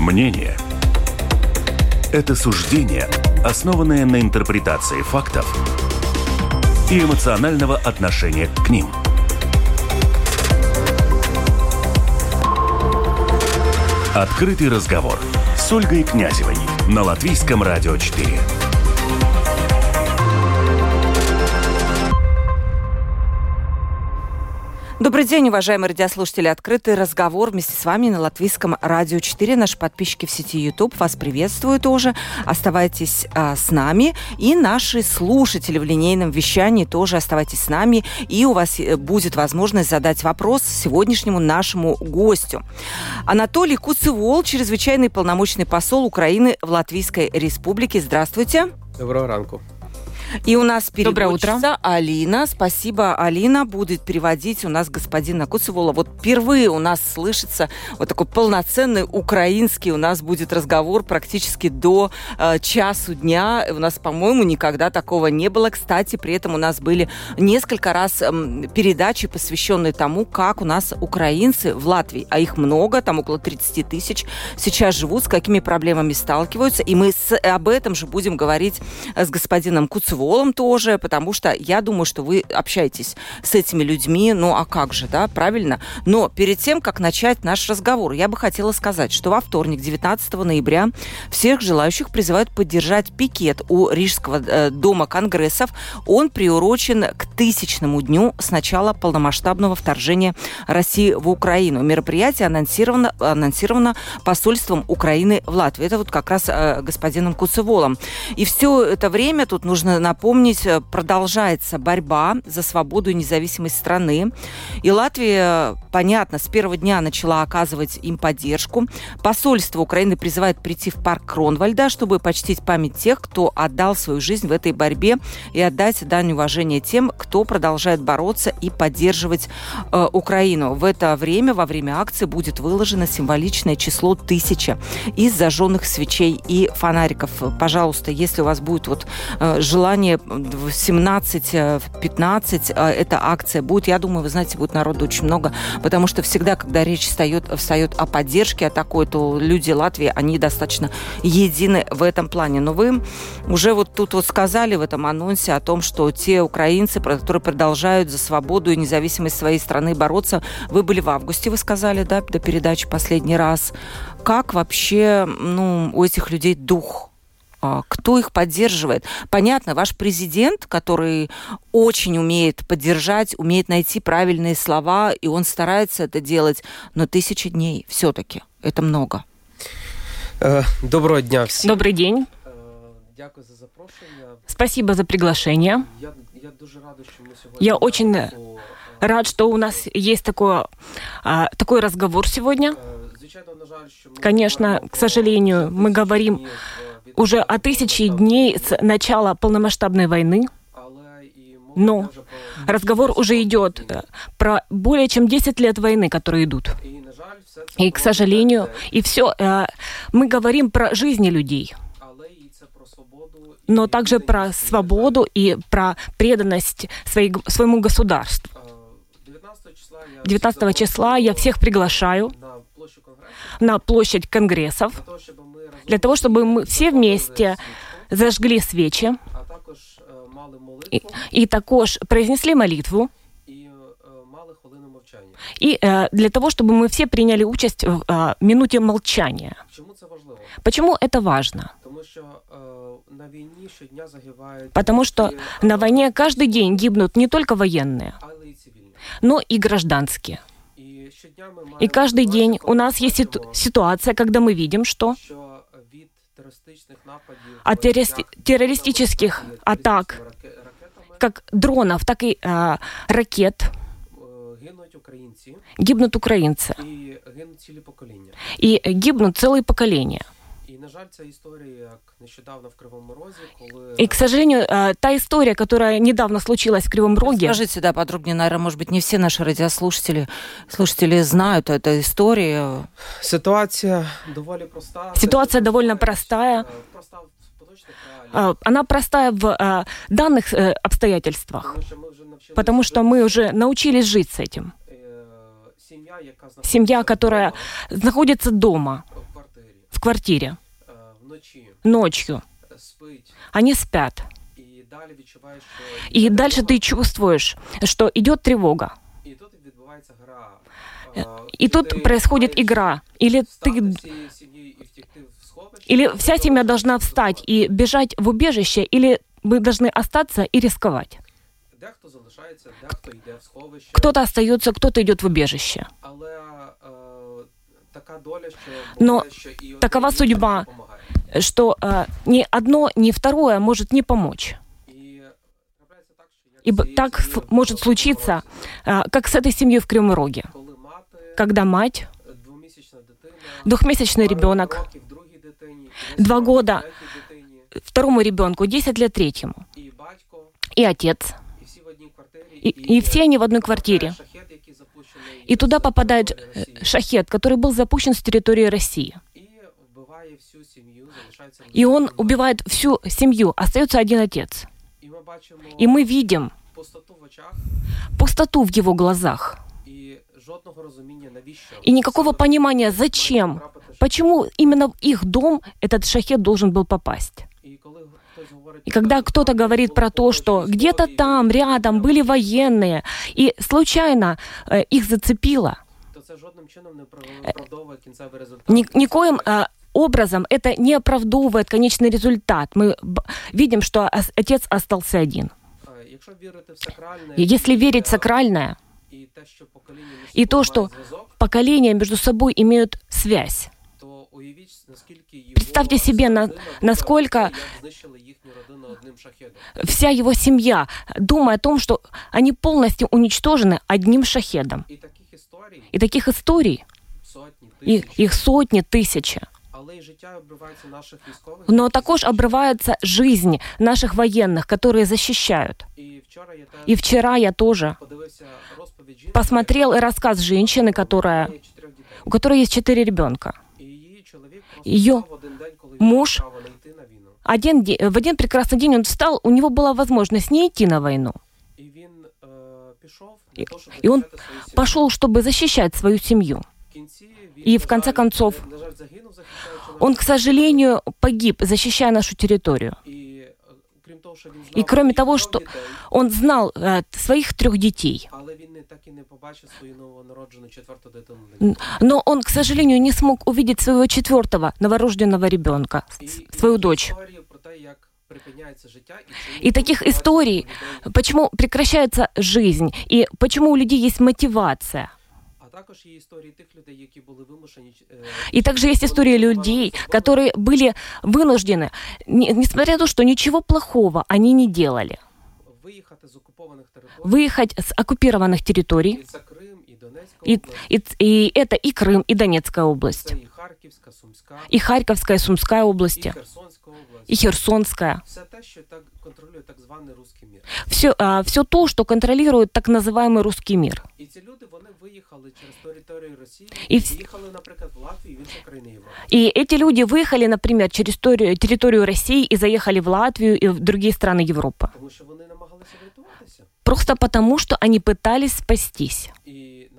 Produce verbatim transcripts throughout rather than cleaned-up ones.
Мнение – это суждение, основанное на интерпретации фактов и эмоционального отношения к ним. Открытый разговор с Ольгой Князевой на Латвийском радио четыре. Добрый день, уважаемые радиослушатели. Открытый разговор вместе с вами на Латвийском радио четыре. Наши подписчики в сети YouTube вас приветствую тоже. Оставайтесь а, с нами. И наши слушатели в линейном вещании тоже оставайтесь с нами. И у вас будет возможность задать вопрос сегодняшнему нашему гостю. Анатолий Куцевол, чрезвычайный полномочный посол Украины в Латвийской Республике. Здравствуйте. Доброго ранку. И у нас переводчица Алина. Спасибо, Алина. Будет переводить у нас господина Куцевола. Вот впервые у нас слышится вот такой полноценный украинский. У нас будет разговор практически до э, часу дня. У нас, по-моему, никогда такого не было. Кстати, при этом у нас были несколько раз э, передачи, посвященные тому, как у нас украинцы в Латвии, а их много, там около тридцать тысяч, сейчас живут, с какими проблемами сталкиваются. И мы с, об этом же будем говорить с господином Куцеволом. Волом тоже, потому что я думаю, что вы общаетесь с этими людьми, ну а как же, да, правильно? Но перед тем, как начать наш разговор, я бы хотела сказать, что во вторник, девятнадцатого ноября, всех желающих призывают поддержать пикет у Рижского э, дома конгрессов. Он приурочен к тысячному дню с начала полномасштабного вторжения России в Украину. Мероприятие анонсировано, анонсировано посольством Украины в Латвии. Это вот как раз э, господином Куцеволом. И все это время тут нужно напомнить, продолжается борьба за свободу и независимость страны. И Латвия, понятно, с первого дня начала оказывать им поддержку. Посольство Украины призывает прийти в парк Кронвальда, чтобы почтить память тех, кто отдал свою жизнь в этой борьбе, и отдать дань уважения тем, кто продолжает бороться и поддерживать э, Украину. В это время, во время акции, будет выложено символичное число тысяча из зажженных свечей и фонариков. Пожалуйста, если у вас будет вот э, желание в семнадцать-пятнадцать эта акция будет. Я думаю, вы знаете, будет народу очень много, потому что всегда, когда речь встает, встает о поддержке, о такой, то люди Латвии, они достаточно едины в этом плане. Но вы уже вот тут вот сказали в этом анонсе о том, что те украинцы, которые продолжают за свободу и независимость своей страны бороться, вы были в августе, вы сказали, да, до передачи последний раз. Как вообще, ну, у этих людей дух? Кто их поддерживает? Понятно, ваш президент, который очень умеет поддержать, умеет найти правильные слова, и он старается это делать, но тысяча дней все-таки это много. Доброго дня всем. Добрый день. Спасибо за приглашение. Я очень рад, что у нас есть такой, такой разговор сегодня. Конечно, к сожалению, мы говорим уже о тысяче дней с начала полномасштабной войны, но разговор уже идет про более чем десять лет войны, которые идут. И, к сожалению, и все, мы говорим про жизни людей, но также про свободу и про преданность своей, своему государству. девятнадцатого числа я всех приглашаю на площадь конгрессов, для того, чтобы мы все вместе зажгли свечи и, и також произнесли молитву, и э, для того, чтобы мы все приняли участь в э, минуте молчания. Почему это важно? Потому что на войне каждый день гибнут не только военные, но и гражданские. И каждый день у нас есть ситуация, когда мы видим, что от террористических атак, как дронов, так и э, ракет, гибнут украинцы. И гибнут целые поколения. И, к сожалению, та история, которая недавно случилась в Кривом Роге... Скажите, да, подробнее, наверное, может быть, не все наши радиослушатели слушатели знают эту историю. Ситуация довольно простая. Ситуация довольно простая. Она простая в данных обстоятельствах, потому что мы уже научились жить с этим. Семья, которая находится дома, в квартире ночью. Они спят. И дальше ты чувствуешь, что идет тревога. И тут происходит игра. Или ты... Или вся семья должна встать и бежать в убежище, или мы должны остаться и рисковать. Кто-то остается, кто-то идет в убежище. Но такова судьба, что э, ни одно, ни второе может не помочь. И так может случиться, э, как с этой семьей в Кривом Роге, когда мать, двухмесячный ребенок, два года второму ребенку, десять лет третьему, и отец, и, и все они в одной квартире. И туда попадает шахед, который был запущен с территории России. И он убивает всю семью, остается один отец. И мы видим пустоту в его глазах. И никакого понимания, зачем, почему именно в их дом этот шахед должен был попасть. И когда кто-то говорит про то, что где-то там, рядом были военные, и случайно э, их зацепило, ни, никоим э, образом это не оправдывает конечный результат. Мы б- видим, что отец остался один. И если верить в сакральное, и то, что поколения между собой имеют связь, представьте себе, на, насколько вся его семья, думая о том, что они полностью уничтожены одним шахедом. И таких историй, их, их сотни, тысячи. Но також обрывается жизнь наших военных, которые защищают. И вчера я тоже посмотрел рассказ женщины, которая, у которой есть четыре ребенка. Ее муж один день, в один прекрасный день он встал, у него была возможность не идти на войну. И, и он пошел, чтобы защищать свою семью. И в конце концов, он, к сожалению, погиб, защищая нашу территорию. И кроме того, что он знал э, своих трех детей, но он, к сожалению, не смог увидеть своего четвертого новорожденного ребенка, свою дочь. И таких историй, почему прекращается жизнь, и почему у людей есть мотивация. И также есть истории людей, которые были вынуждены, несмотря на то, что ничего плохого они не делали, выехать с оккупированных территорий. И, и, и это и Крым, и Донецкая область, и Харьковская, и Сумская области, и Херсонская. Все, а, все то, что контролирует так называемый русский мир. И, и эти люди выехали, например, через территорию, территорию России и заехали в Латвию и в другие страны Европы. Просто потому, что они пытались спастись. И,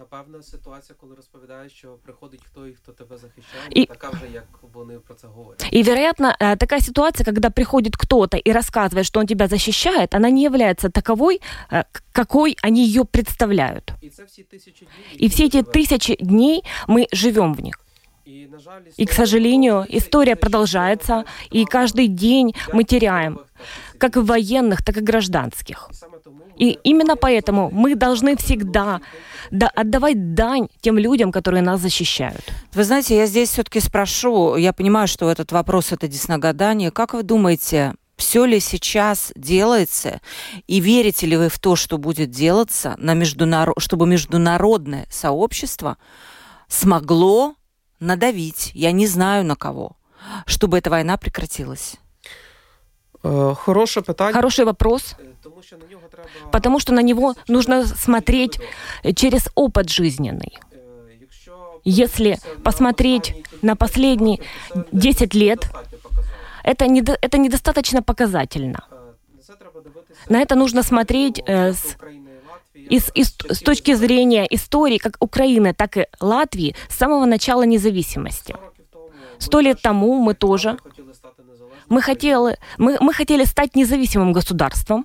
и, вероятно, такая ситуация, когда приходит кто-то и рассказывает, что он тебя защищает, она не является таковой, какой они ее представляют. И все эти тысячи дней мы живем в них. И, к сожалению, история продолжается, и каждый день мы теряем, как и военных, так и гражданских. И именно поэтому мы должны всегда да, отдавать дань тем людям, которые нас защищают. Вы знаете, я здесь все-таки спрошу, я понимаю, что этот вопрос — это десногадание. Как вы думаете, все ли сейчас делается, и верите ли вы в то, что будет делаться, на международ... чтобы международное сообщество смогло надавить, я не знаю на кого, чтобы эта война прекратилась? Хорошее питание. Хороший вопрос, потому что на него нужно смотреть через опыт жизненный. Если посмотреть на последние десять лет, это, не, это недостаточно показательно. На это нужно смотреть э, с, и с, и с, с точки зрения истории как Украины, так и Латвии с самого начала независимости. Сто лет тому мы тоже, мы хотели, мы, мы хотели стать независимым государством,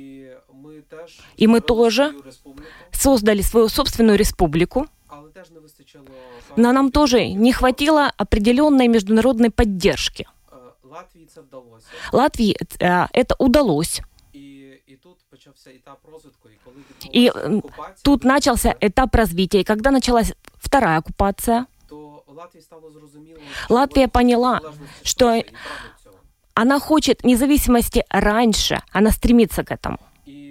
и мы тоже создали свою собственную республику, но нам тоже не хватило определенной международной поддержки. Латвии э, это удалось. И тут начался этап развития. И когда началась вторая оккупация, Латвия поняла, что она хочет независимости раньше, она стремится к этому.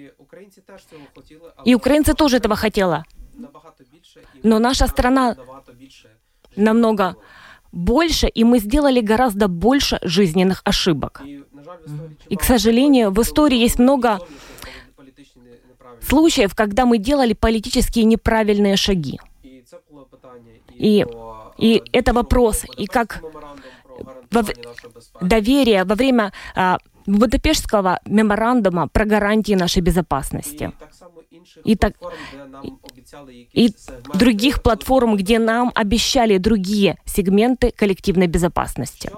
И украинцы тоже этого хотели. Но наша страна намного больше, и мы сделали гораздо больше жизненных ошибок. И, к сожалению, в истории есть много случаев, когда мы делали политически неправильные шаги. И, и это вопрос, и как во, доверие во время а, Будапештского меморандума про гарантии нашей безопасности. И, так, и других платформ, где нам обещали другие сегменты коллективной безопасности.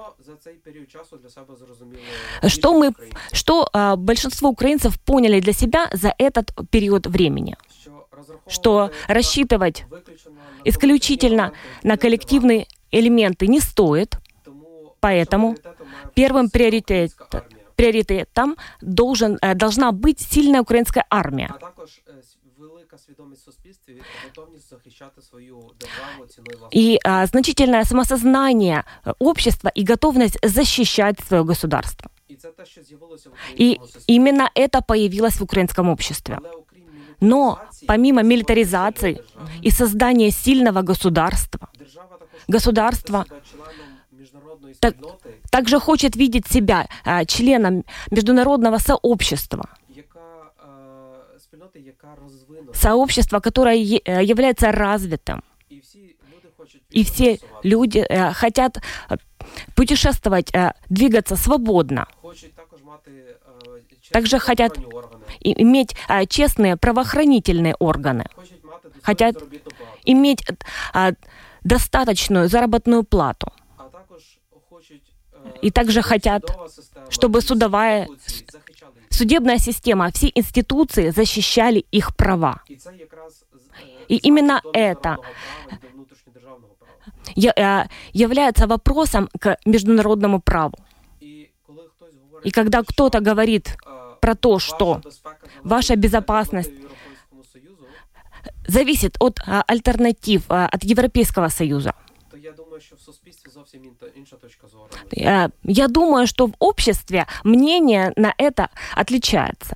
Что, мы, что а, большинство украинцев поняли для себя за этот период времени? Что рассчитывать исключительно на коллективные элементы не стоит, поэтому первым приоритетом, приоритетом должен, должна быть сильная украинская армия. И а, значительное самосознание общества и готовность защищать свое государство. И именно это появилось в украинском обществе. Но помимо милитаризации и создания сильного государства, государство так, также хочет видеть себя а, членом международного сообщества. Сообщество, которое является развитым. И все люди э, хотят путешествовать, э, двигаться свободно. Также хотят иметь э, честные правоохранительные органы. Хотят иметь э, достаточную заработную плату. И также хотят, чтобы судовая, судебная система, все институции защищали их права. И именно это является вопросом к международному праву. И когда кто-то говорит про то, что ваша безопасность зависит от альтернатив, от Европейского Союза, я думаю, что в обществе мнение на это отличается.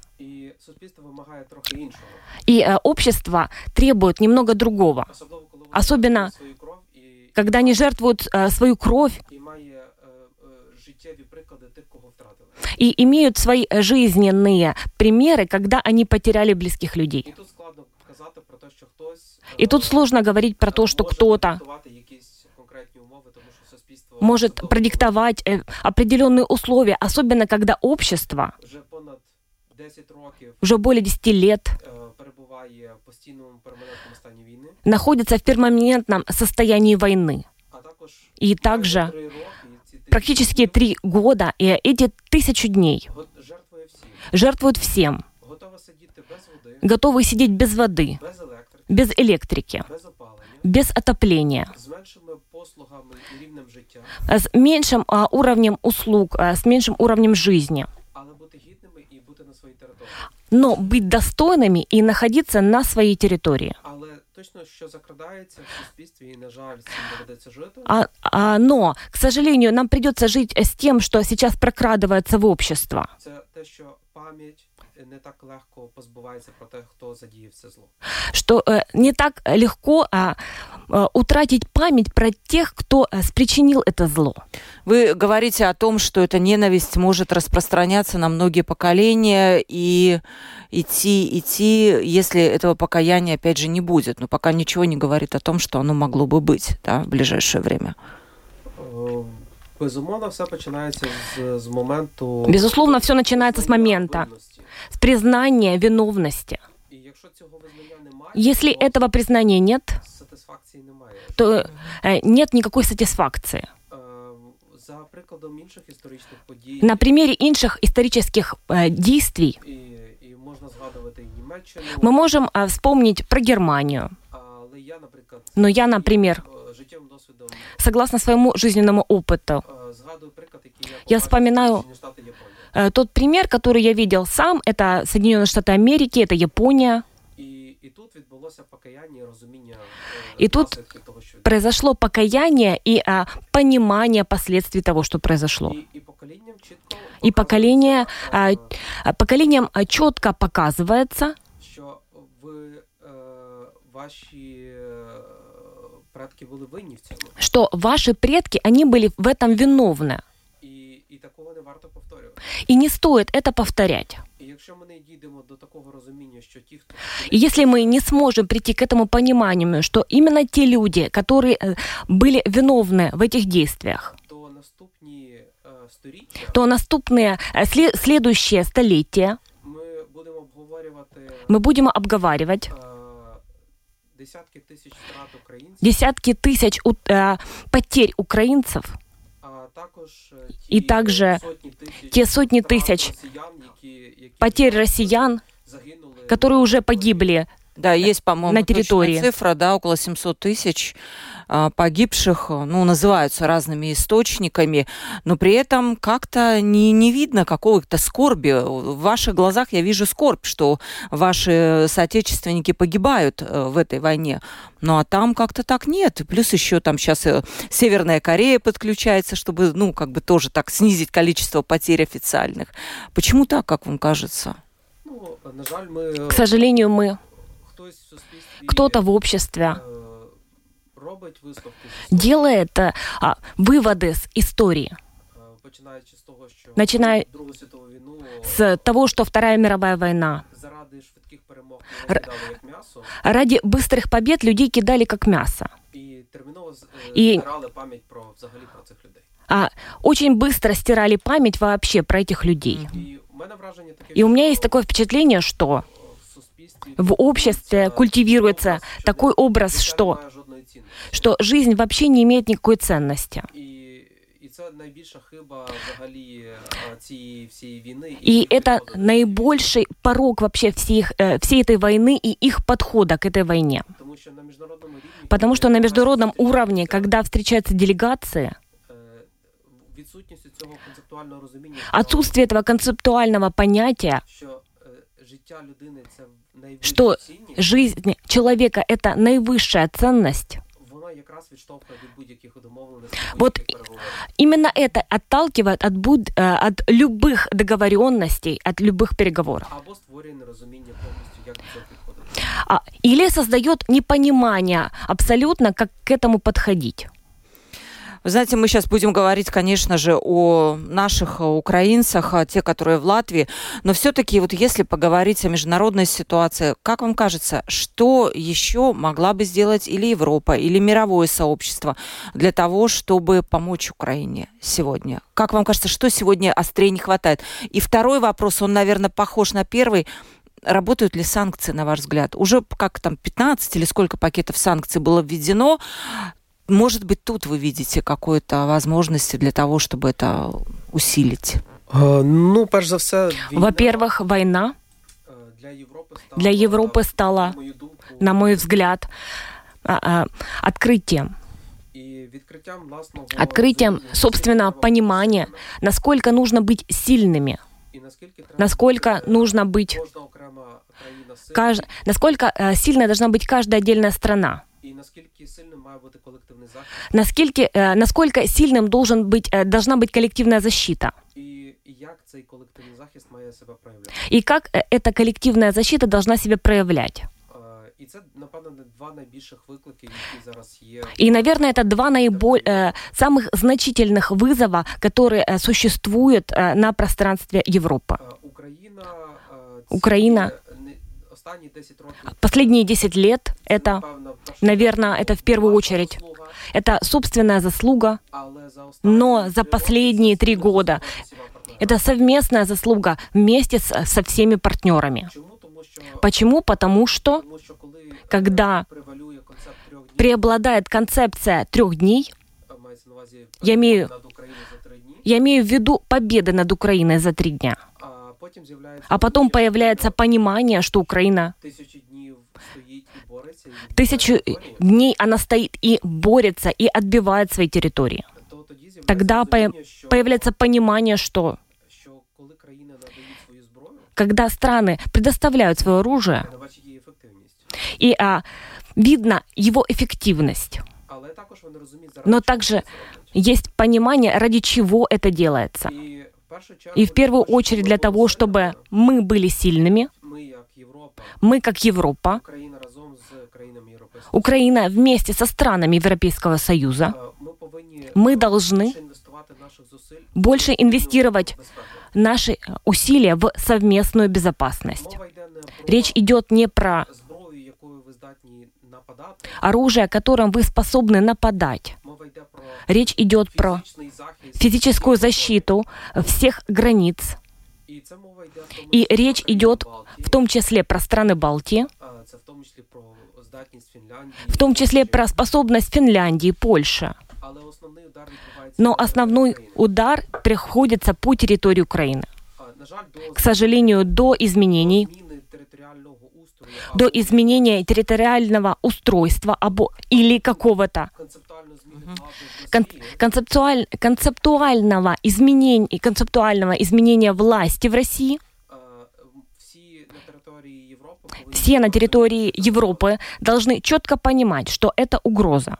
И э, общество требует немного другого. Особенно, когда они жертвуют э, свою кровь и имеют свои жизненные примеры, когда они потеряли близких людей. И тут сложно говорить про то, что кто-то может продиктовать э, определенные условия, особенно когда общество уже более десяти лет находится в перманентном состоянии войны. И также практически три года и эти тысячу дней жертвуют всем. Готовы сидеть без воды, без электрики, без отопления, с меньшим а, уровнем услуг, а, с меньшим уровнем жизни. Но быть достойными и находиться на своей территории. А, а, но, к сожалению, нам придется жить с тем, что сейчас прокрадывается в общество. Не так легко позбувається про те, хто задіяв це зло. Что э, не так легко а, а, утратить память про тех, кто а, спричинил это зло. Вы говорите о том, что эта ненависть может распространяться на многие поколения и идти, идти, если этого покаяния, опять же, не будет. Но пока ничего не говорит о том, что оно могло бы быть, да, в ближайшее время. Безумовно, все начинается с, с моменту... Безусловно, все начинается с момента, с признания виновности. Если этого признания нет, то э, нет никакой сатисфакции. На примере інших исторических э, действий мы можем э, вспомнить про Германию. Но я, например, согласно своему жизненному опыту, я вспоминаю э, тот пример, который я видел сам, это Соединенные Штаты Америки, это Япония. И тут произошло покаяние и а, понимание последствий того, что произошло. И поколение, а, поколением четко показывается, что ваши предки, они были в этом виновны. И не стоит это повторять. И если мы не сможем прийти к этому пониманию, что именно те люди, которые были виновны в этих действиях, то наступные, следующие столетия мы будем обговаривать десятки тысяч потерь украинцев, и также те сотни тысяч потерь россиян, которые уже погибли. Да, есть, по-моему, на территории. Цифра, да, около семьсот тысяч а, погибших, ну, называются разными источниками, но при этом как-то не, не видно какого-то скорби. В ваших глазах я вижу скорбь, что ваши соотечественники погибают в этой войне. Ну, а там как-то так нет. Плюс еще там сейчас Северная Корея подключается, чтобы, ну, как бы тоже так снизить количество потерь официальных. Почему так, как вам кажется? Ну, на жаль, мы... К сожалению, мы... Кто-то в обществе делает а, выводы с истории, начиная с того, что Вторая мировая война. Ради быстрых побед людей кидали как мясо. И а, очень быстро стирали память вообще про этих людей. И у меня есть такое впечатление, что в обществе культивируется такой образ, что, что жизнь вообще не имеет никакой ценности. И это наибольший порог вообще всех, всей этой войны и их подхода к этой войне. Потому что на международном уровне, когда встречаются делегации, отсутствие этого концептуального понятия, что жизнь человека — это наивысшая ценность, вот именно это отталкивает от, буд... от любых договоренностей, от любых переговоров. А, или создает непонимание абсолютно, как к этому подходить. Вы знаете, мы сейчас будем говорить, конечно же, о наших украинцах, те, которые в Латвии, но все-таки вот если поговорить о международной ситуации, как вам кажется, что еще могла бы сделать или Европа, или мировое сообщество для того, чтобы помочь Украине сегодня? Как вам кажется, что сегодня острее не хватает? И второй вопрос, он, наверное, похож на первый. Работают ли санкции, на ваш взгляд? Уже как там пятнадцать или сколько пакетов санкций было введено? Может быть, тут вы видите какие-то возможности для того, чтобы это усилить? Uh, ну, перш за все, війна, во-первых, война для Европы стала, для Европы стала, на мой взгляд, открытием. Открытием собственного понимания, насколько нужно быть сильными, насколько нужно быть, кажд... насколько сильной должна быть каждая отдельная страна. Насколько, насколько сильным должен быть, должна быть коллективная защита. И как эта коллективная защита должна себя проявлять. И, наверное, это два наиболее самых значительных вызова, которые существуют на пространстве Европы. Украина. Последние десять лет это, наверное, это в первую очередь, это собственная заслуга, но за последние три года это совместная заслуга вместе с, со всеми партнерами. Почему? Потому что, когда преобладает концепция трех дней, я имею Я имею в виду победы над Украиной за три дня. А потом появляется понимание, что Украина тысячу дней она стоит и борется, и отбивает свои территории. Тогда появляется понимание, что когда страны предоставляют свое оружие, и а, видно его эффективность, но также есть понимание, ради чего это делается. И в первую очередь для того, чтобы мы были сильными, мы как Европа, Украина вместе со странами Европейского Союза, мы должны больше инвестировать наши усилия в совместную безопасность. Речь идет не про оружие, которым вы способны нападать. Речь идет про физическую защиту всех границ. И речь идет в том числе про страны Балтии, в том числе про способность Финляндии, Польши. Но основной удар приходится по территории Украины. К сожалению, до изменений, до изменения территориального устройства або, или какого-то кон, концептуаль, концептуального, изменения, концептуального изменения власти в России, все на территории Европы должны четко понимать, что это угроза.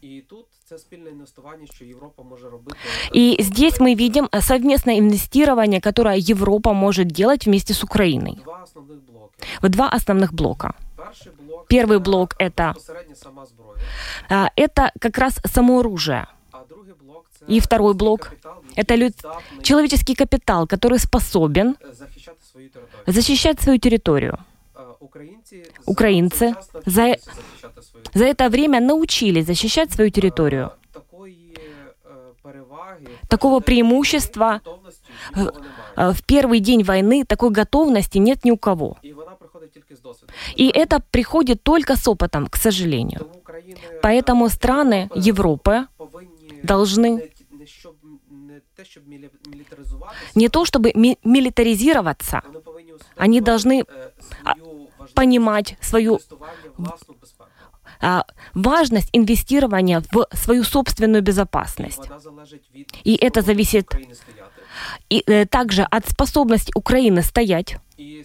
И здесь мы видим совместное инвестирование, которое Европа может делать вместе с Украиной. В два основных блока. Первый блок — это, это как раз само оружие. И второй блок — это люд... человеческий капитал, который способен защищать свою территорию. Украинцы за, за это время научились защищать свою территорию. Такого преимущества в первый день войны, такой готовности нет ни у кого. И это приходит только с опытом, к сожалению. Поэтому страны Европы должны не то чтобы ми- милитаризироваться, они должны понимать свою а, важность инвестирования в свою собственную безопасность. И это зависит и, э, также от способности Украины стоять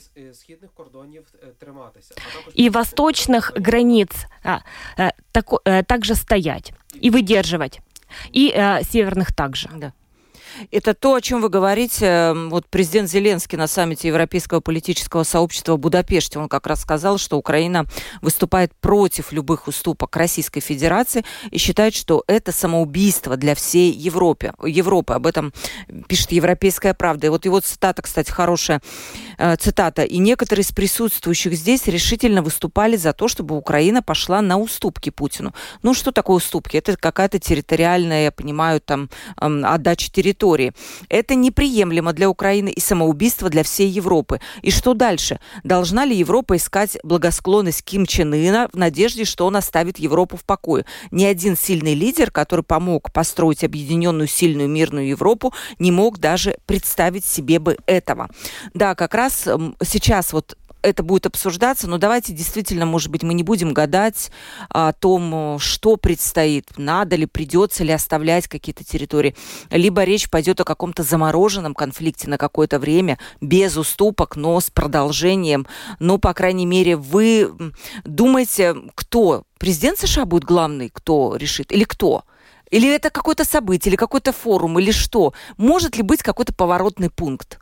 и восточных границ а, а, тако, а, также стоять и выдерживать, и а, северных также. Да. Это то, о чем вы говорите. Вот президент Зеленский на саммите Европейского политического сообщества в Будапеште, он как раз сказал, что Украина выступает против любых уступок Российской Федерации и считает, что это самоубийство для всей Европы. Европы. Об этом пишет «Европейская правда». И вот его цитата, кстати, хорошая э, цитата. «И некоторые из присутствующих здесь решительно выступали за то, чтобы Украина пошла на уступки Путину». Ну, что такое уступки? Это какая-то территориальная, я понимаю, там, э, отдача территории. Это неприемлемо для Украины и самоубийство для всей Европы. И что дальше? Должна ли Европа искать благосклонность Ким Чен Ына в надежде, что он оставит Европу в покое? Ни один сильный лидер, который помог построить объединенную, сильную, мирную Европу, не мог даже представить себе бы этого. Да, как раз сейчас вот это будет обсуждаться, но давайте действительно, может быть, мы не будем гадать о том, что предстоит, надо ли, придется ли оставлять какие-то территории. Либо речь пойдет о каком-то замороженном конфликте на какое-то время, без уступок, но с продолжением. Но, по крайней мере, вы думаете, кто? Президент США будет главный, кто решит? Или кто? Или это какое-то событие, или какой-то форум, или что? Может ли быть какой-то поворотный пункт?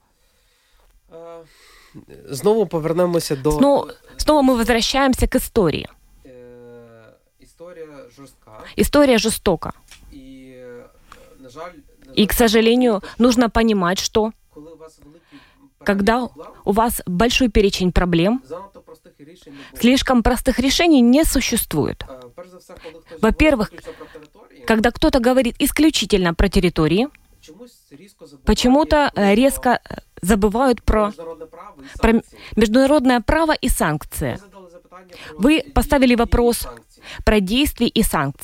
Знову повернемося до... Снова, снова мы возвращаемся к истории. История жестка. История жестока. И, на жаль, на жаль, И, к сожалению, нужно понимать, что когда у вас большой перечень проблем, слишком простых решений не существует. Во-первых, когда кто-то говорит исключительно про территории, почему-то резко забывают про, про международное право и санкции. Вы поставили вопрос про действия и санкции.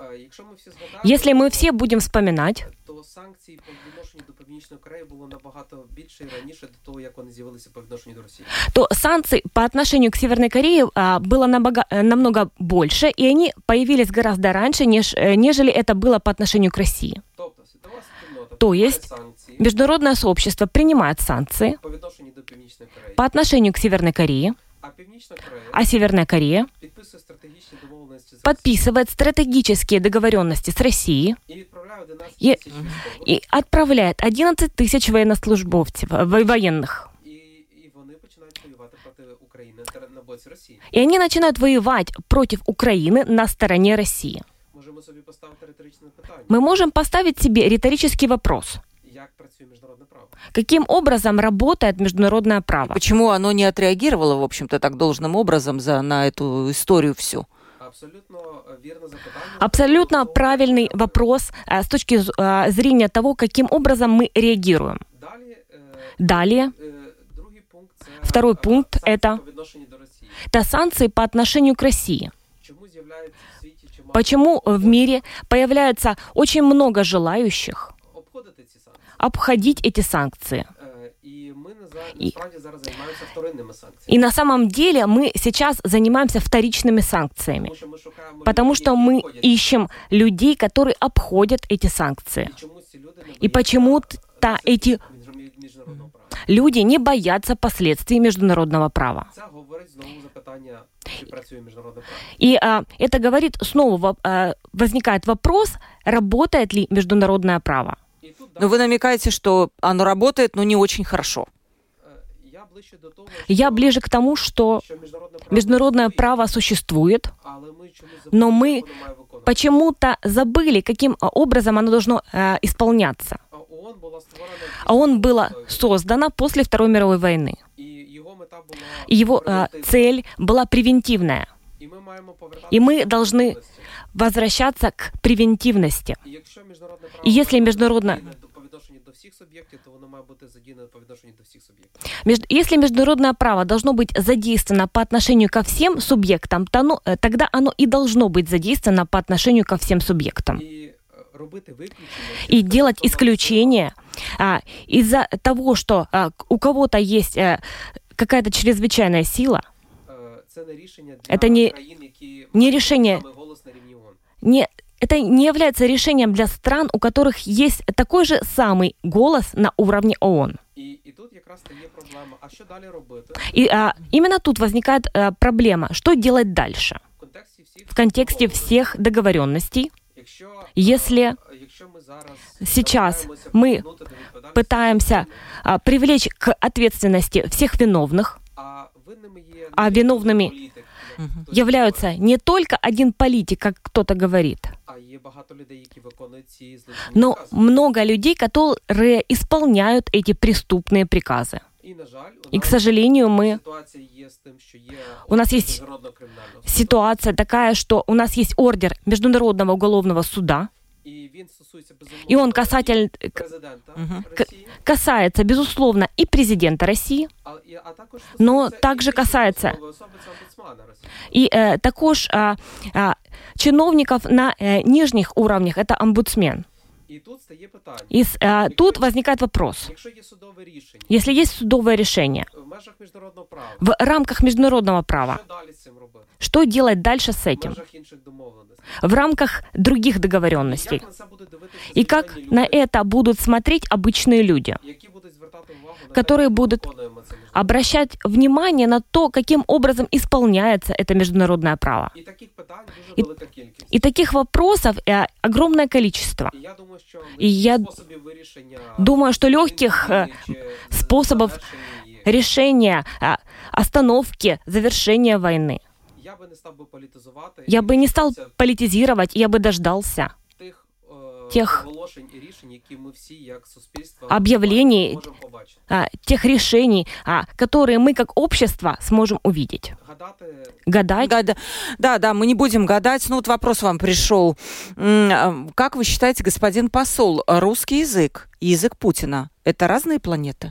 Если мы все будем вспоминать, то санкції по відношенню до Північної Кореї було набагато більше і раніше до того, як вони з'явилися по відношенню до Росії. То санкций по отношению к Северной Корее а, было намного, намного больше, и они появились гораздо раньше, неж, нежели это было по отношению к России. Тобто, світова спільнота То есть санкції международное сообщество принимает санкции по відношенню до Північної Кореї, по отношению к Северной Корее, а Північна Корея а Северная Корея підписує стратегічні домовленості з Росією подписывает стратегические договоренности с Россией і відправляє одинадцять і, тисяч військових. и отправляет одиннадцать тысяч военнослужбовцев, во- военных. І, і вони починають воювати проти України на боці Росії. И они начинают воевать против Украины на стороне России. Можемо собі поставити риторичне питання. Мы можем поставить себе риторический вопрос. Як працює міжнародне право? Каким образом работает международное право? Почему оно не отреагировало, в общем-то, так должным образом за, на эту историю всю? Абсолютно вірне запитання. Абсолютно правильный вопрос а, с точки з- а, зрения того, каким образом мы реагируем. Далі, е, Далее, е, другий пункт це Второй е, пункт санкції это- по відношенню до Росії. это санкции по отношению к России. Чому з'являється в світі чимало Почему в мире появляется очень много желающих обходити ці санкції? обходить эти санкции? Е, І ми не за- І- насправді зараз займаємося вторинними санкціями. И на самом деле мы сейчас занимаемся вторичными санкциями, Тому що ми шукаємо потому людей, что які мы обходять. ищем людей, которые обходят эти санкции. І чомусь ці люди не И бояться почему-то эти між- міжнародного права. люди не боятся последствий международного права. Це говорить знову запитання, чи працює міжнародне право. И а, это говорит, снова во- а, возникает вопрос, работает ли международное право. І тут Но вы намекаете, что оно работает, но не очень хорошо. е, я ближче до того, Я що- ближе к тому, что що міжнародне право международное існує, право существует, але ми чомусь но забули, мы як воно має виконуватися. почему-то забыли, каким а, образом оно должно а, исполняться. А ООН була створена А он было після Другої создано после Второй мировой войны. війни. І його мета була И его а, превентивна. цель была превентивная. І ми маємо повертатися И мы до должны справедливості. возвращаться к превентивности. І якщо міжнародне право І якщо має бути міжнародне- задіяне до- по відношенню до всіх суб'єктів, то воно має бути задіяне по відношенню до всіх суб'єктів. Между- Если международное право должно быть задействовано по отношению ко всем субъектам, то оно- э, тогда оно и должно быть задействовано по отношению ко всем субъектам. І е, робити виключення. И через те, делать хто нам исключение а, из-за того, что а, к- у кого-то есть а, какая-то чрезвычайная сила, Е, Це не рішення для Это не- країн, які не мають рішення- саме голос на рівні ООН. не, это не является решением для стран, у которых есть такой же самый голос на уровне ООН. І, і тут якраз стає проблема. А що далі робити? И а, именно тут возникает а, проблема, что делать дальше В контексті всіх в контексте домовленостей. всех договоренностей. Якщо, Если е, якщо ми зараз сейчас намагаємося ми притягнути до відповідальності пытаемся всіх, а, привлечь к ответственности всех виновных, а винними є а не тільки виновними політик, Мгм. хтось говорить, являются не только один политик, как кто-то говорит, а є багато людей, які виконують ці злочинні но накази. много людей, которые исполняют эти преступные приказы. І, на жаль, у И, к нас сожалению, мы ситуація є з тим, що є У нас є міжнародного кримінального суду, ситуация такая, что у нас есть ордер Международного уголовного суда, і він стосується безумовно и он касатель, і президента Мгм. Росії, касается, безусловно, и президента России, а, і- а також Но стосується і также інших касается посадових особ, це омбудсмана Росії. и э, також а, а, чиновников на э, нижних уровнях, это омбудсмен. І тут стає питання. И с- а, тут возникает вопрос, Якщо є судове рішення если есть судовое решение в межах міжнародного права, в рамках международного права, що далі з цим робити? что делать дальше с В этим? межах інших домовленостей. В рамках других договоренностей. Як на це буде дивитися И как звичайні на люди, это будут смотреть обычные люди, які будуть звертати увагу на Которые те, як ми будуть виконуємо це міжнародне обращать внимание на то, каким образом исполняется это международное право. І таких питань дуже І- велика кількість. И таких вопросов э, огромное количество. І я думаю, що І я способів вирішення думаю, що легких, війни е, чи способів завершення її, Решение а, остановки, завершения войны. я би не став би політизувати. Я і бы не стал дочекався политизировать, я бы дождался тих е, тех оголошень і рішень, які ми всі як суспільство об'явленій, можемо побачити. а, тех решений, а, которые мы как общество сможем увидеть. Гадати Гадать. Да, да, да, да, мы не будем гадать. Ну вот вопрос вам пришел. М, а, Как вы считаете, господин посол, русский язык и язык Путина – это разные планеты?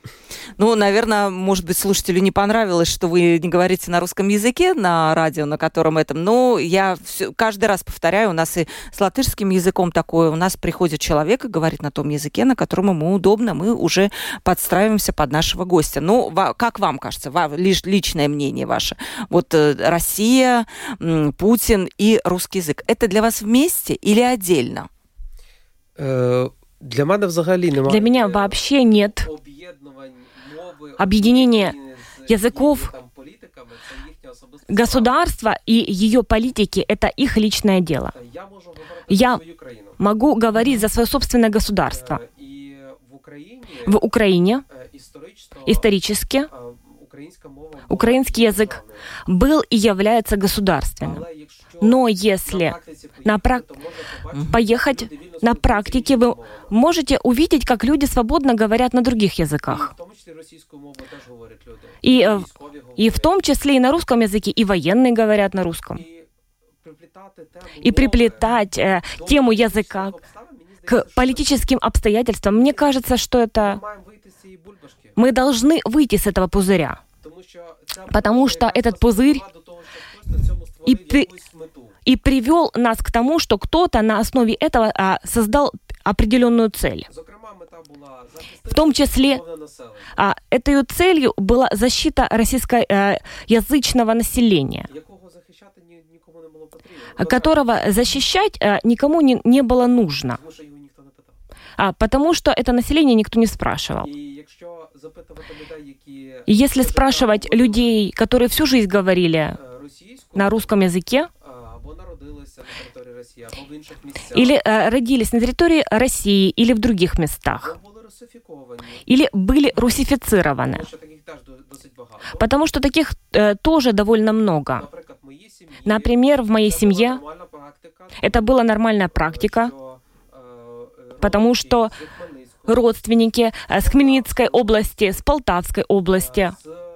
Ну, наверное, может быть, слушателю не понравилось, что вы не говорите на русском языке на радио, на котором этом. Но я все, каждый раз повторяю, у нас и с латышским языком такое. У нас приходит человек и говорит на том языке, на котором ему удобно. Мы уже подстраиваемся под нашего гостя. Ну, как вам кажется, лишь личное мнение ваше? Вот Россия, Путин и русский язык. Это для вас вместе или отдельно? Для меня вообще нет объединения языков. Государство и ее политики – это их личное дело. Я могу говорить за свое собственное государство. В Украине исторически украинский язык был и является государственным. Но если на прак... поехать на практике, вы можете увидеть, как люди свободно говорят на других языках. И, и в том числе и на русском языке, и военные говорят на русском. И приплетать э, тему языка к политическим обстоятельствам, мне кажется, что это... Мы должны выйти с этого пузыря. Потому что этот пузырь и, при... и привел нас к тому, что кто-то на основе этого а, создал определенную цель. В том числе а, этой целью была защита российскоязычного населения, которого защищать а, никому не, не было нужно, а, потому что это население никто не спрашивал. И если спрашивать людей, которые всю жизнь говорили на русском языке, или э, родились на территории России, или в других местах, или были русифицированы, потому что таких э, тоже довольно много. Например, в моей семье это была нормальная практика, потому что родственники с Хмельницкой области, с Полтавской области,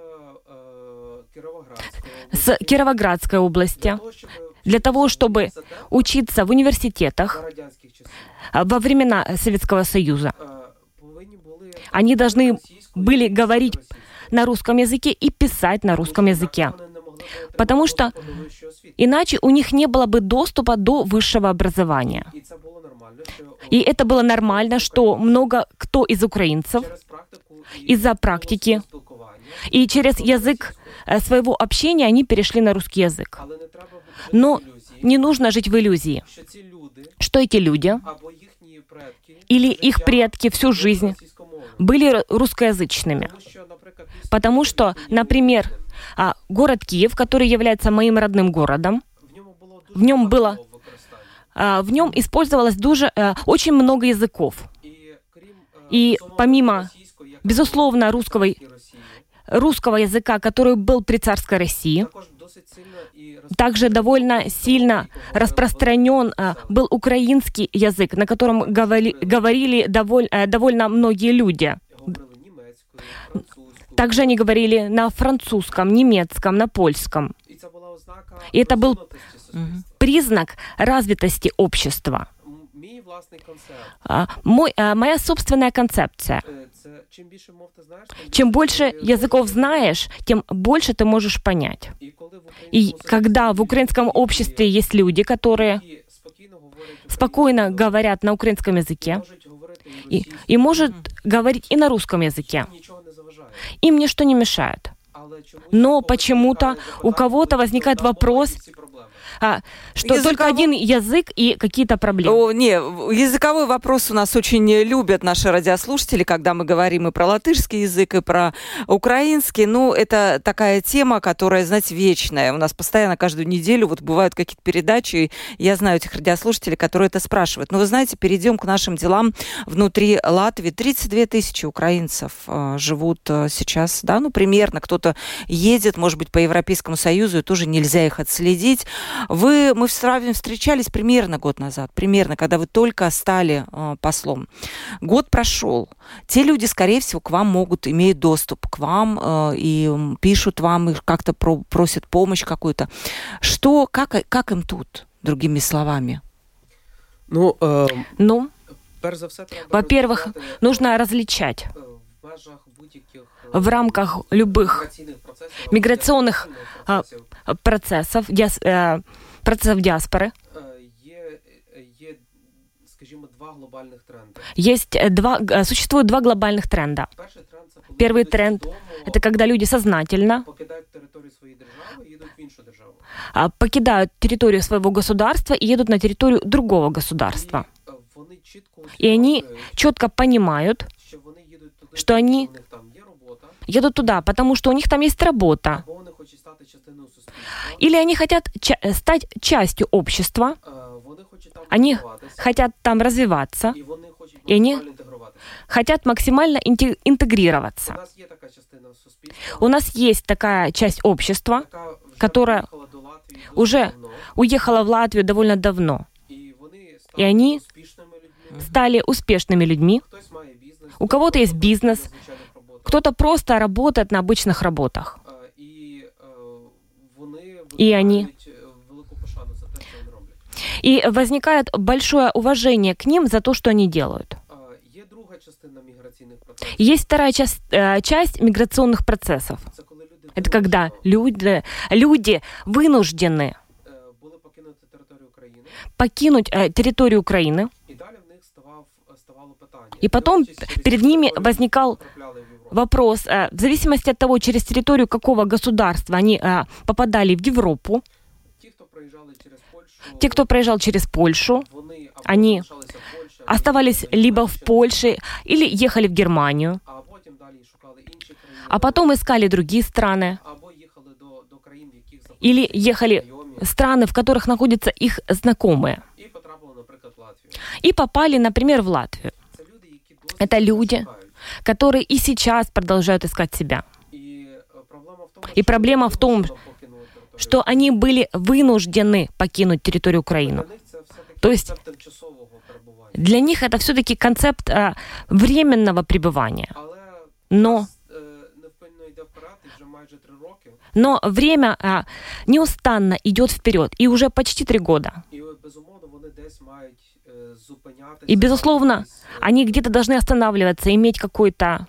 с Кировоградской области, для того, чтобы учиться в университетах во времена Советского Союза, они должны были говорить на русском языке и писать на русском языке, потому что иначе у них не было бы доступа до высшего образования. И это было нормально, что много кто из украинцев из-за практики и через язык своего общения они перешли на русский язык. Но не нужно жить в иллюзии, что эти люди или их предки всю жизнь были русскоязычными. Потому что, например, город Киев, который является моим родным городом, в нем было, в нем использовалось дуже, очень много языков. И помимо, безусловно, русского, русского языка, который был при царской России, также довольно сильно распространен был украинский язык, на котором говорили, говорили довольно, довольно многие люди. Также они говорили на французском, немецком, на польском. И это был признак развитости общества. Мой, моя собственная концепция. Чем больше языков знаешь, тем больше ты можешь понять. И когда в украинском обществе есть люди, которые спокойно говорят на украинском языке и, и может говорить и на русском языке, им ничто не мешает. Но почему-то у кого-то возникает вопрос, а, что Языковой... только один язык и какие-то проблемы. О, не, языковой вопрос у нас очень любят наши радиослушатели, когда мы говорим и про латышский язык, и про украинский. Ну, это такая тема, которая, знаете, вечная. У нас постоянно каждую неделю вот бывают какие-то передачи, и я знаю этих радиослушателей, которые это спрашивают. Но вы знаете, перейдем к нашим делам внутри Латвии. тридцать две тысячи украинцев э, живут э, сейчас, да, ну, примерно. Кто-то едет, может быть, по Европейскому Союзу, и тоже нельзя их отследить. Вы, мы с вами встречались примерно год назад, примерно, когда вы только стали э, послом. Год прошел. Те люди, скорее всего, к вам могут, имеют доступ к вам э, и пишут вам, и как-то про, просят помощь какую-то. Что, как, как им тут, другими словами? Ну, э, ну во-первых, нужно различать. в рамках любых миграционных процессов, процессов диаспоры. Есть два, существует два глобальных тренда. Первый тренд – это когда люди сознательно покидают территорию своего государства и едут на территорию другого государства. И они четко понимают, что они едут туда, потому что у них там есть работа. Или они хотят ча- стать частью общества, они хотят там развиваться, и они хотят максимально интегрироваться. У нас есть такая часть общества, которая уже уехала в Латвию довольно давно. И они стали успешными людьми. У кого-то есть бизнес, кто-то просто работает на обычных работах. И они... И возникает большое уважение к ним за то, что они делают. Есть вторая часть, часть миграционных процессов. Это когда люди, люди вынуждены покинуть э, территорию Украины, и потом перед ними возникал вопрос, э, в зависимости от того, через территорию какого государства они э, попадали в Европу. Те, кто проезжал через Польшу, они оставались либо в Польше, или ехали в Германию, а потом искали другие страны, или ехали в страны, в которых находятся их знакомые, и попали, например, в Латвию. Это люди, которые и сейчас продолжают искать себя. И проблема в том, что они были вынуждены покинуть территорию Украины. То есть для них это все-таки концепт а, временного пребывания. Но, но время а, неустанно идет вперед, и уже почти три года. И, безусловно, они где-то должны останавливаться, иметь какое-то,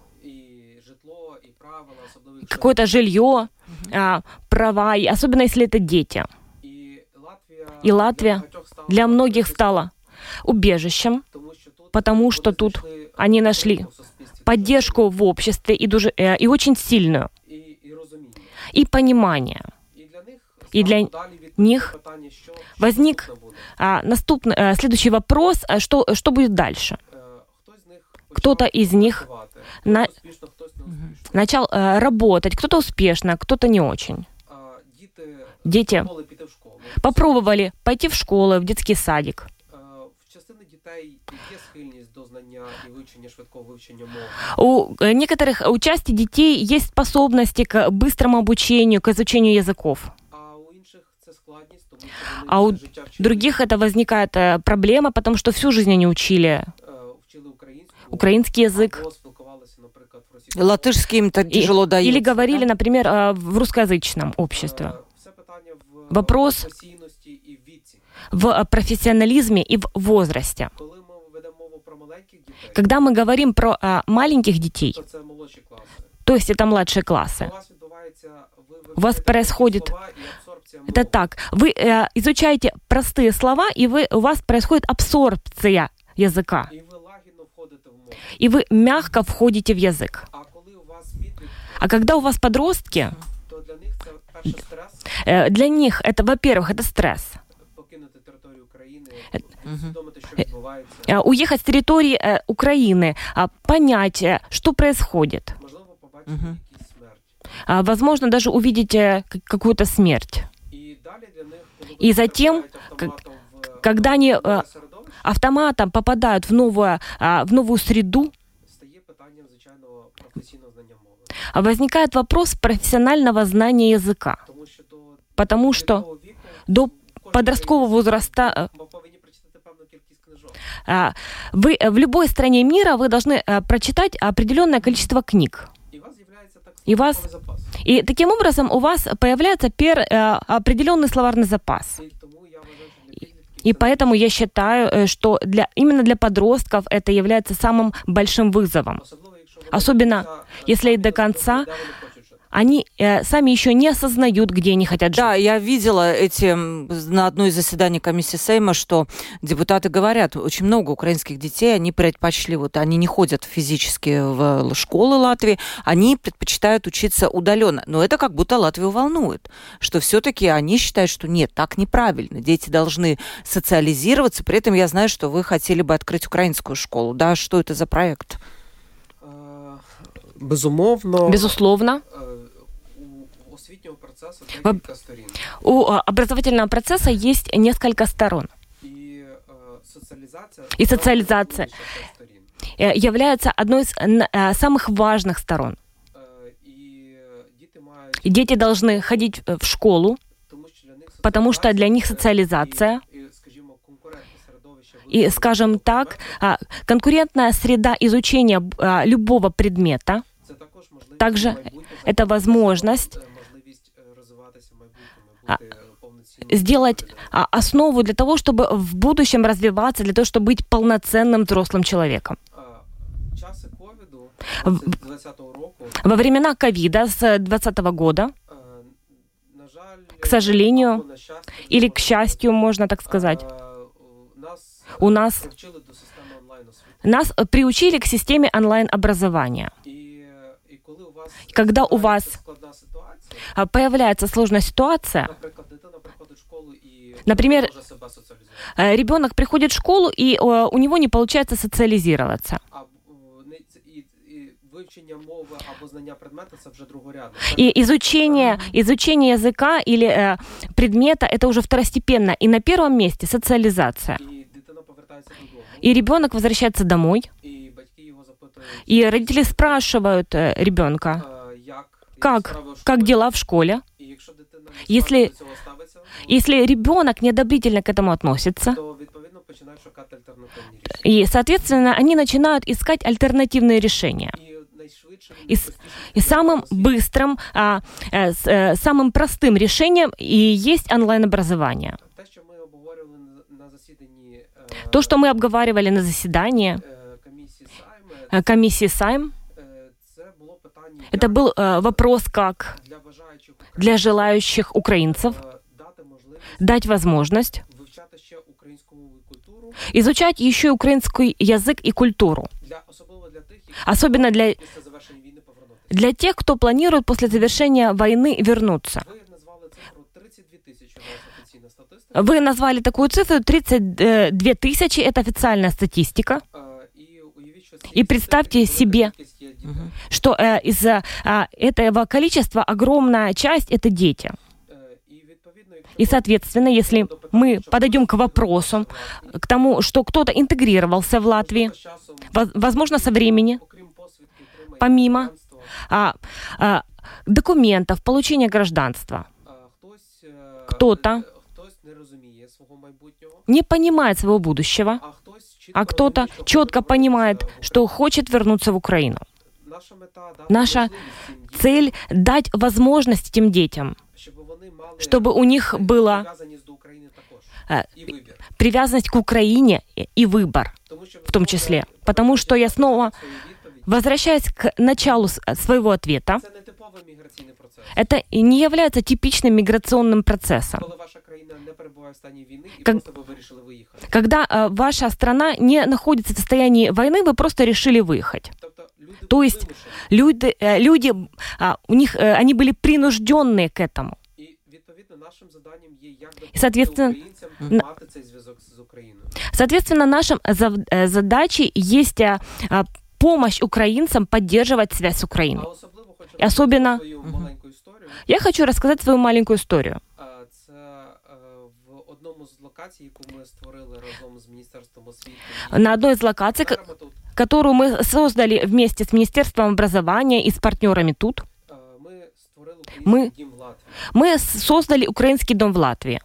какое-то жилье, а, права, и особенно если это дети. И Латвия для многих стала убежищем, потому что тут они нашли поддержку в обществе и, дуже, э, и очень сильную, и понимание. И для них возник а, наступный, а, следующий вопрос, а что, что будет дальше. Кто-то из них на, начал а, работать, кто-то успешно, кто-то не очень. Дети попробовали пойти в школу, в детский садик. У некоторых, у части детей есть способности к быстрому обучению, к изучению языков. А у других это возникает проблема, потому что всю жизнь они учили украинский язык. Латышский им так тяжело дается. Или говорили, да? Например, в русскоязычном обществе. Вопрос в профессионализме и в возрасте. Когда мы говорим про а, маленьких детей, то есть это младшие классы, у вас происходит... Это так. Вы э, изучаете простые слова, и вы, у вас происходит абсорбция языка. И вы мягко входите в язык. А когда у вас подростки, э, для них это, во-первых, это стресс. Uh-huh. Уехать с территории э, Украины, э, понять, э, что происходит. Uh-huh. э, возможно, даже увидеть э, какую-то смерть. И затем, к- когда они э, автоматом попадают в новую, э, в новую среду, возникает вопрос профессионального знания языка. Потому что до подросткового возраста вы в любой стране мира вы должны прочитать определенное количество книг. И, вас, и таким образом у вас появляется пер, определенный словарный запас. И поэтому я считаю, что для, именно для подростков это является самым большим вызовом. особенно если до конца они э, сами еще не осознают, где они хотят жить. Да, я видела эти на одной из заседаний комиссии Сейма, что депутаты говорят, очень много украинских детей, они предпочли, вот они не ходят физически в школы Латвии, они предпочитают учиться удаленно. Но это как будто Латвию волнует, что все-таки они считают, что нет, так неправильно. Дети должны социализироваться. При этом я знаю, что вы хотели бы открыть украинскую школу. Да, что это за проект? Безумовно. Безусловно. У образовательного процесса есть несколько сторон. И социализация, и социализация является одной из самых важных сторон. И дети должны ходить в школу, потому что для них социализация и, скажем так, конкурентная среда изучения любого предмета, также это возможность сделать основу для того, чтобы в будущем развиваться, для того, чтобы быть полноценным взрослым человеком. Во времена ковида с двадцатого года, к сожалению, или к счастью, можно так сказать, у нас нас приучили к системе онлайн-образования. Когда у вас появляется сложная ситуация, например, ребенок приходит в школу, и у него не получается социализироваться. И изучение, изучение языка или э, предмета — это уже второстепенно. И на первом месте социализация. И ребенок возвращается домой, и родители спрашивают э, ребенка, как, как дела в школе. Если, если ребенок неодобрительно к этому относится, и, соответственно, они начинают искать альтернативные решения. И, и самым быстрым, а, а, с, а, самым простым решением и есть онлайн-образование. То, что мы обговаривали на заседании комиссии Сайм, это был а, вопрос, как для желающих украинцев дать возможность изучать еще и украинский язык и культуру. Особенно для, для тех, кто планирует после завершения войны вернуться. Вы назвали такую цифру тридцать две тысячи, это официальная статистика. И представьте себе, что э, из-за э, этого количества огромная часть — это дети. И, соответственно, если мы подойдем к вопросу, к тому, что кто-то интегрировался в Латвии, возможно, со времени, помимо а, а, документов, получения гражданства, кто-то не понимает своего будущего, а кто-то четко понимает, что хочет вернуться в Украину. Наша цель — дать возможность этим детям, чтобы у них была э, привязанность к Украине и выбор в том числе. Потому что я снова возвращаюсь к началу своего ответа. Это не является типичным миграционным процессом. Как, когда э, ваша страна не находится в состоянии войны, вы просто решили выехать. То есть люди, э, люди э, у них, э, они были принужденные к этому. И, соответственно, соответственно, нашим задачей есть а, помощь украинцам поддерживать связь с Украиной. И особенно я хочу рассказать свою маленькую историю. На одной из локаций, которую мы создали вместе с Министерством образования и с партнерами тут, мы, мы создали Украинский дом в Латвии.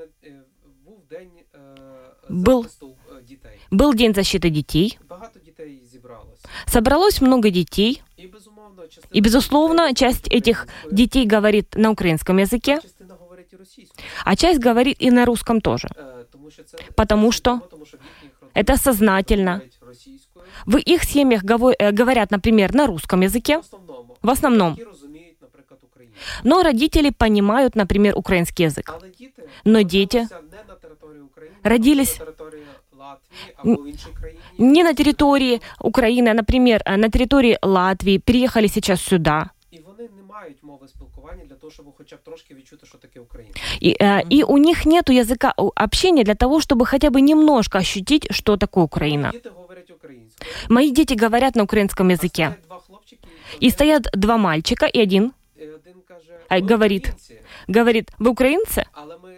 Был, был День защиты детей. Собралось много детей. И, безусловно, часть этих детей говорит на украинском языке, а часть говорит и на русском тоже. Потому что это сознательно. В их семьях говорят, например, на русском языке, в основном. Но родители понимают, например, украинский язык. Но дети родились не на территории Украины, а, например, на территории Латвии, приехали сейчас сюда. И, э, и у них нет языка общения для того, чтобы хотя бы немножко ощутить, что такое Украина. Мои дети говорят на украинском языке. И стоят два мальчика, и один а, говорит, говорит, вы украинцы?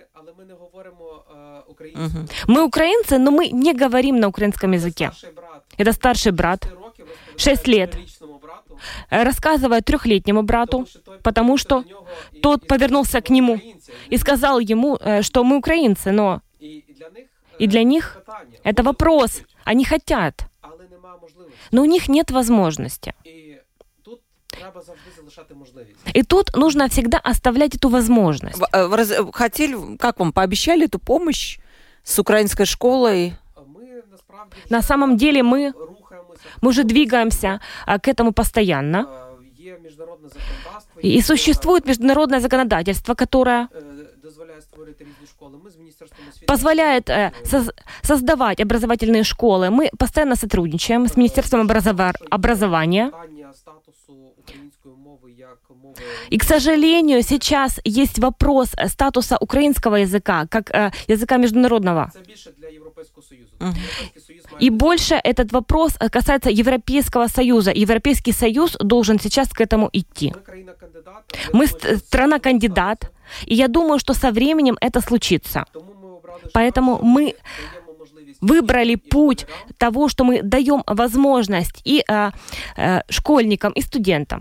Угу. Мы украинцы, но мы не говорим на украинском языке. Это старший брат, шесть лет, рассказывает трехлетнему брату, потому что тот повернулся к нему и сказал ему, что мы украинцы, но и для них это вопрос, они хотят, но у них нет возможности. И тут нужно всегда оставлять эту возможность. Хотели, как вам, пообещали эту помощь с украинской школой? На самом деле мы, мы уже двигаемся к этому постоянно. И существует международное законодательство, которое позволяет э, соз- создавать образовательные школы. Мы постоянно сотрудничаем с Министерством образова- образования. И, к сожалению, сейчас есть вопрос статуса украинского языка, как э, языка международного. И больше этот вопрос касается Европейского Союза. Европейский Союз должен сейчас к этому идти. Мы страна-кандидат, и я думаю, что со временем это случится. Поэтому мы выбрали путь того, что мы даем возможность и э, э, школьникам, и студентам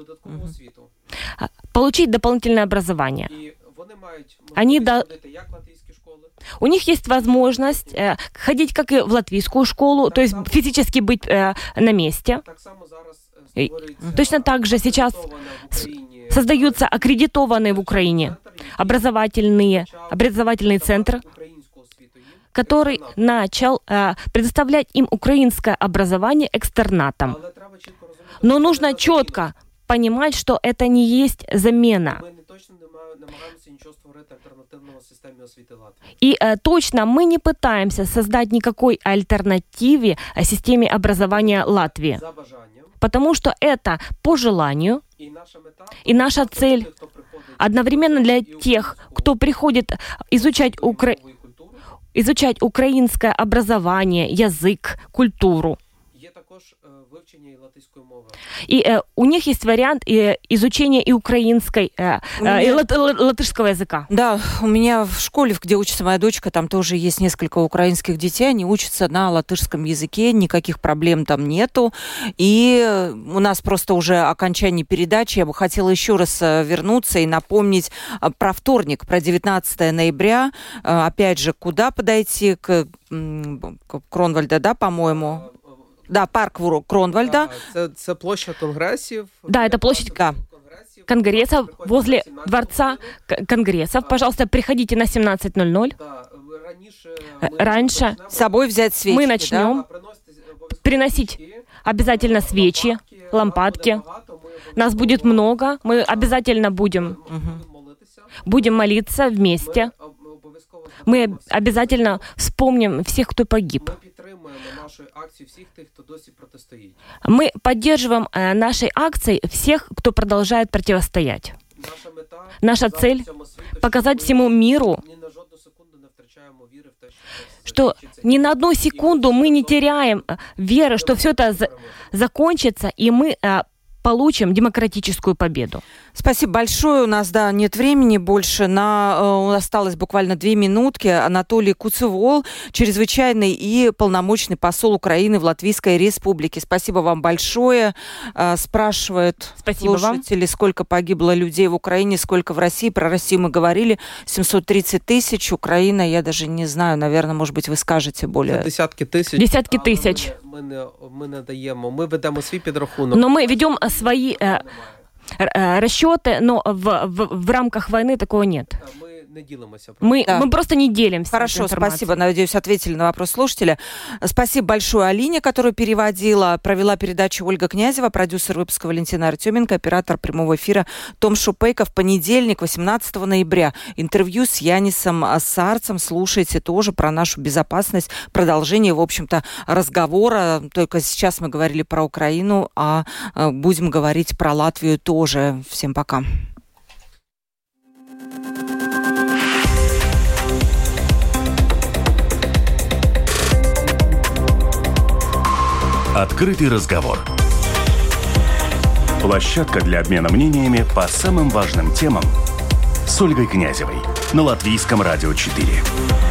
получить дополнительное образование. Они до... У них есть возможность э, ходить, как и в латвийскую школу, то есть физически быть э, на месте. И точно так же сейчас создаются аккредитованные в Украине образовательные, образовательный центр, который начал э, предоставлять им украинское образование экстернатом. Но нужно четко понимать, что это не есть замена. И э, точно мы не пытаемся создать никакой альтернативе э, системе образования Латвии, потому что это по желанию, и наша цель одновременно для тех, кто приходит изучать, укра... изучать украинское образование, язык, культуру. И э, у них есть вариант э, изучения и украинской, э, э, и лат, латышского языка. Да, у меня в школе, где учится моя дочка, там тоже есть несколько украинских детей, они учатся на латышском языке, никаких проблем там нету. И у нас просто уже окончание передачи, я бы хотела еще раз вернуться и напомнить про вторник, про девятнадцатое ноября. Опять же, куда подойти? К, к Кронвальда, да, по-моему? Да, парк Кронвальда. Это, это площадь конгрессов. Да, это площадь да. конгрессов возле дворца конгрессов. Пожалуйста, приходите на семнадцать ноль ноль. Раньше с собой взять свечи. Мы начнем да? приносить обязательно свечи, лампадки. Нас будет много. Мы обязательно будем, угу. будем молиться вместе. Мы обязательно вспомним всех, кто погиб. Мы поддерживаем э, нашей акцией всех, кто продолжает противостоять. Наша цель — показать всему миру, что ни на одну секунду мы не теряем веры, что все это за- закончится, и мы э, получим демократическую победу. Спасибо большое. У нас, да, нет времени больше. На, э, осталось буквально две минутки. Анатолий Куцевол, чрезвычайный и полномочный посол Украины в Латвийской Республике. Спасибо вам большое. Э, спрашивают Спасибо слушатели, вам. Сколько погибло людей в Украине, сколько в России. Про Россию мы говорили. семьсот тридцать тысяч. Украина, я даже не знаю, наверное, может быть, вы скажете более... Десятки тысяч. Десятки тысяч. Мы не, мы не даємо. Ми ведемо свій підрахунок. Но мы ведем свои э, расчеты, но в, в, в рамках войны такого нет. Мы Мы, да. мы просто не делимся. Хорошо, спасибо. Надеюсь, ответили на вопрос слушателя. Спасибо большое Алине, которая переводила. Провела передачу Ольга Князева, продюсер выпуска Валентина Артеменко, оператор прямого эфира Том Шупейко. В понедельник, восемнадцатого ноября, интервью с Янисом Сарцем. Слушайте тоже про нашу безопасность. Продолжение, в общем-то, разговора. Только сейчас мы говорили про Украину, а будем говорить про Латвию тоже. Всем пока. Открытый разговор. Площадка для обмена мнениями по самым важным темам с Ольгой Князевой на Латвийском радио четыре.